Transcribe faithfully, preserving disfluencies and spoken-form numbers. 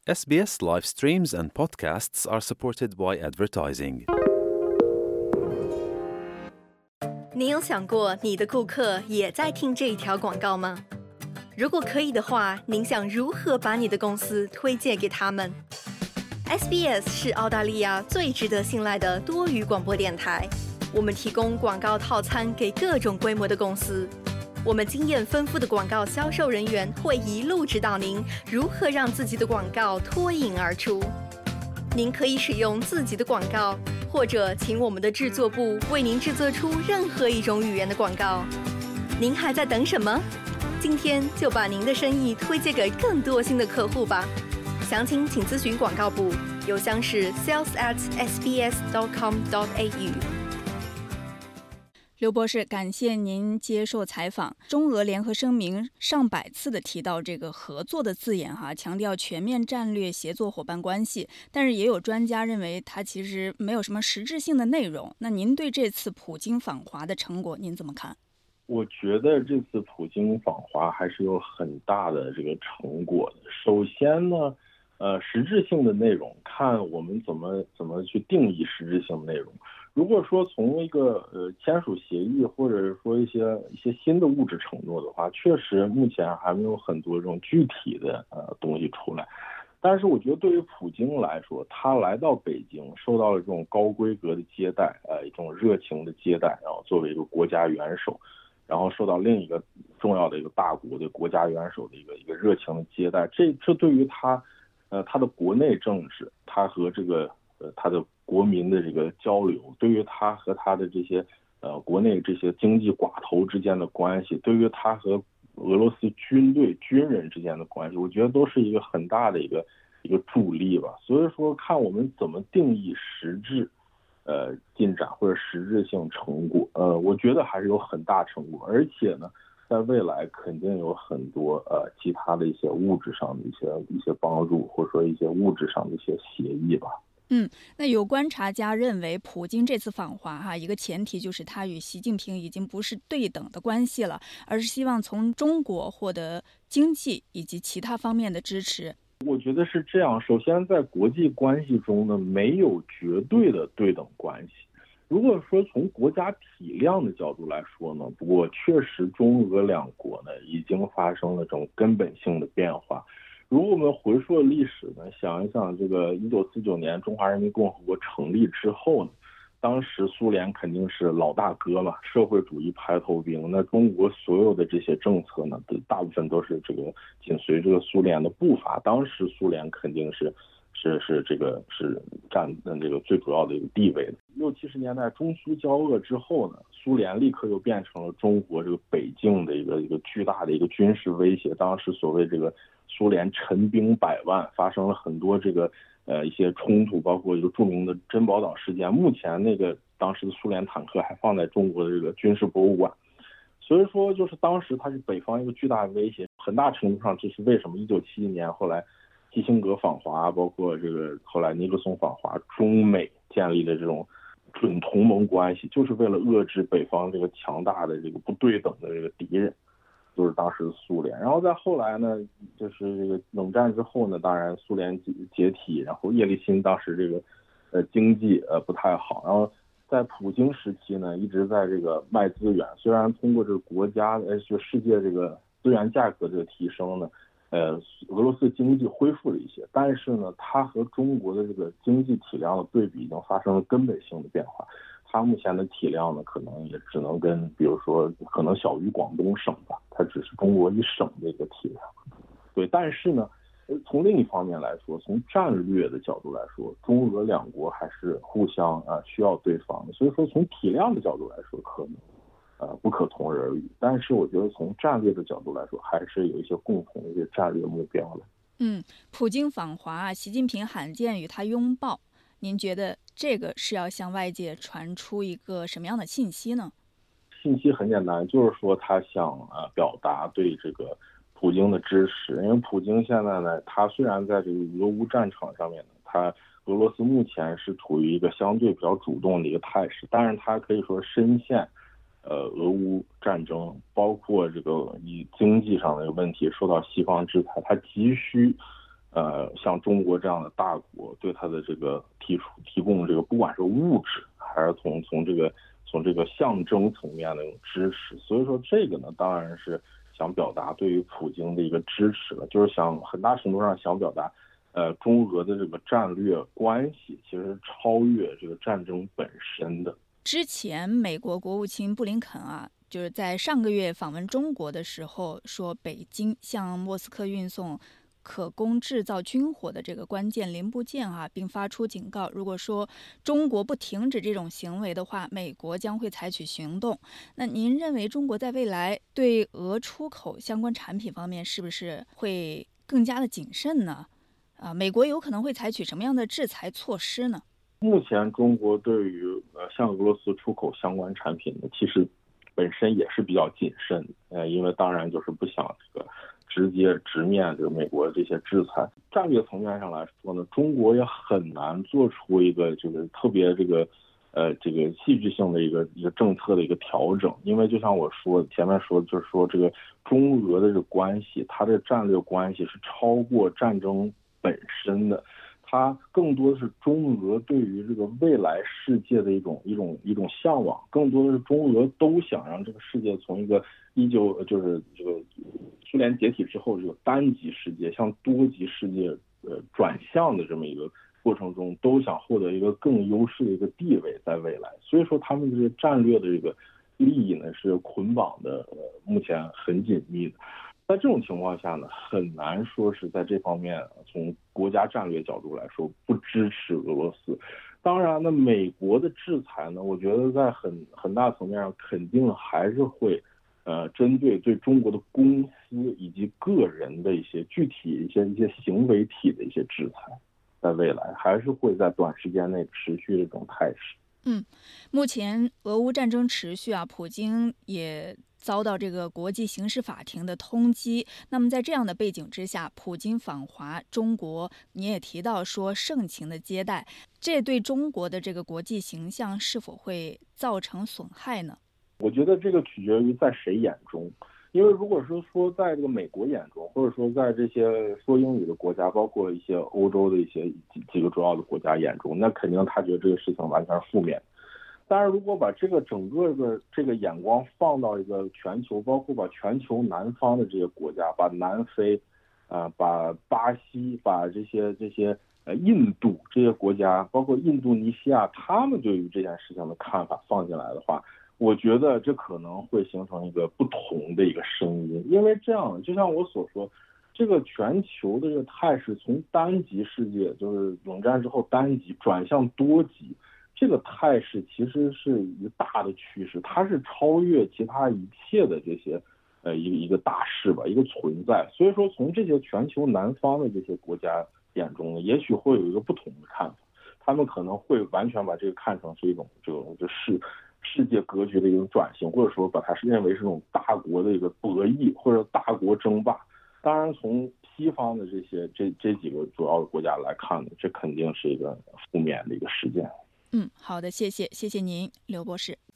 S B S live streams and podcasts are supported by advertising. 你有想过你的顾客也在听这一条广告吗？如果可以的话，您想如何把你的公司推荐给他们？ S B S 是澳大利亚最值得信赖的多语广播电台，我们提供广告套餐给各种规模的公司。我们经验丰富的广告销售人员会一路指导您如何让自己的广告脱颖而出。您可以使用自己的广告，或者请我们的制作部为您制作出任何一种语言的广告。您还在等什么？今天就把您的生意推荐给更多新的客户吧。详情请咨询广告部，邮箱是 sales at s b s dot com dot a u。 刘博士，感谢您接受采访。中俄联合声明上百次的提到这个合作的字眼哈，强调全面战略协作伙伴关系，但是也有专家认为它其实没有什么实质性的内容。那您对这次普京访华的成果您怎么看？ 我觉得这次普京访华还是有很大的这个成果的。首先呢，呃，实质性的内容看我们怎么怎么去定义实质性的内容。如果说从一个呃签署协议，或者是说一些一些新的物质承诺的话，确实目前还没有很多这种具体的呃东西出来。但是我觉得对于普京来说，他来到北京，受到了这种高规格的接待，呃，一种热情的接待，然后作为一个国家元首，然后受到另一个重要的一个大国的国家元首的一个一个热情的接待，这这对于他，呃，他的国内政治，他和这个呃他的国民的这个交流，对于他和他的这些呃国内这些经济寡头之间的关系，对于他和俄罗斯军队军人之间的关系，我觉得都是一个很大的一个一个助力吧。所以说，看我们怎么定义实质呃进展或者实质性成果，呃，我觉得还是有很大成果，而且呢，在未来肯定有很多呃其他的一些物质上的一些一些帮助，或者说一些物质上的一些协议吧。 嗯，那有观察家认为，普京这次访华哈，一个前提就是他与习近平已经不是对等的关系了，而是希望从中国获得经济以及其他方面的支持。 我觉得是这样，首先在国际关系中呢，没有绝对的对等关系。如果说从国家体量的角度来说呢，不过确实中俄两国呢已经发生了这种根本性的变化。如果我们回溯历史呢，想一想这个一九四九年中华人民共和国成立之后呢，当时苏联肯定是老大哥嘛，社会主义排头兵，那中国所有的这些政策呢，大部分都是这个紧随这个苏联的步伐。当时苏联肯定是是是这个是占这个最主要的一个地位的。六七十年代中苏交恶之后呢，苏联立刻又变成了中国这个北境的一个一个巨大的一个军事威胁。当时所谓这个苏联陈兵百万，发生了很多这个呃一些冲突，包括一个著名的珍宝岛事件。目前那个当时的苏联坦克还放在中国的这个军事博物馆。所以说，就是当时它是北方一个巨大的威胁，很大程度上这是为什么一九七一年后来基辛格访华，包括这个后来尼克松访华，中美建立的这种准同盟关系，就是为了遏制北方这个强大的这个不对等的这个敌人，就是当时的苏联。然后在后来呢，就是这个冷战之后呢，当然苏联解体，然后叶利钦当时这个呃经济呃不太好，然后在普京时期呢，一直在这个卖资源，虽然通过这个国家呃就世界这个资源价格这个提升呢，呃，俄罗斯经济恢复了一些，但是呢，它和中国的这个经济体量的对比已经发生了根本性的变化。它目前的体量呢，可能也只能跟，比如说，可能小于广东省吧，它只是中国一省的一个体量。对，但是呢，从另一方面来说，从战略的角度来说，中俄两国还是互相啊需要对方的。所以说，从体量的角度来说，可能。呃，不可同日而语，但是我觉得从战略的角度来说，还是有一些共同的一些战略目标的。 嗯，普京访华，习近平罕见与他拥抱，您觉得这个是要向外界传出一个什么样的信息呢？ 信息很简单，就是说他想呃表达对这个普京的支持，因为普京现在呢，他虽然在这个俄乌战场上面呢，他俄罗斯目前是处于一个相对比较主动的一个态势，但是他可以说深陷。呃，俄乌战争包括这个以经济上的问题受到西方制裁，它急需呃，像中国这样的大国对它的这个提出提供这个，不管是物质还是从从这个从这个象征层面的那种支持，所以说这个呢，当然是想表达对于普京的一个支持了，就是想很大程度上想表达，呃，中俄的这个战略关系其实超越这个战争本身的。 之前美国国务卿布林肯啊，就是在上个月访问中国的时候说，北京向莫斯科运送可供制造军火的这个关键零部件啊，并发出警告，如果说中国不停止这种行为的话，美国将会采取行动。那您认为中国在未来对俄出口相关产品方面是不是会更加的谨慎呢？啊，美国有可能会采取什么样的制裁措施呢？ 目前中国对于呃向俄罗斯出口相关产品呢，其实本身也是比较谨慎的，呃，因为当然就是不想这个直接直面这个美国的这些制裁。战略层面上来说呢，中国也很难做出一个这个特别这个呃这个戏剧性的一个一个政策的一个调整，因为就像我说前面说，就是说这个中俄的这个关系，它的战略关系是超过战争本身的。它更多的是中俄对于这个未来世界的一种一种一种向往，更多的是中俄都想让这个世界从一个依旧就是这个苏联解体之后这个单极世界向多极世界呃转向的这么一个过程中，都想获得一个更优势的一个地位在未来。所以说他们这个战略的这个利益呢是捆绑的，呃，目前很紧密的。在这种情况下呢，很难说是在这方面从国家战略角度来说不支持俄罗斯。当然呢，美国的制裁呢，我觉得在很很大层面上肯定还是会，呃，针对对中国的公司以及个人的一些具体一些一些行为体的一些制裁，在未来还是会在短时间内持续这种态势。 嗯，目前俄乌战争持续啊，普京也遭到这个国际刑事法庭的通缉。那么在这样的背景之下，普京访华中国，你也提到说盛情的接待，这对中国的这个国际形象是否会造成损害呢？ 我觉得这个取决于在谁眼中。因为如果是说在这个美国眼中，或者说在这些说英语的国家，包括一些欧洲的一些几几个主要的国家眼中，那肯定他觉得这个事情完全是负面。但是如果把这个整个的这个眼光放到一个全球，包括把全球南方的这些国家，把南非，啊、呃，把巴西，把这些这些呃印度这些国家，包括印度尼西亚，他们对于这件事情的看法放进来的话，我觉得这可能会形成一个不同的一个声音。因为这样，就像我所说，这个全球的这个态势从单极世界，就是冷战之后单极转向多极，这个态势其实是一个大的趋势，它是超越其他一切的这些呃一个一个大势吧，一个存在。所以说，从这些全球南方的这些国家眼中呢，也许会有一个不同的看法，他们可能会完全把这个看成是一种这种就是世界格局的一种转型，或者说把它是认为是这种大国的一个博弈或者大国争霸。当然，从西方的这些这这几个主要的国家来看呢，这肯定是一个负面的一个事件。 嗯，好的，谢谢，谢谢您，刘博士。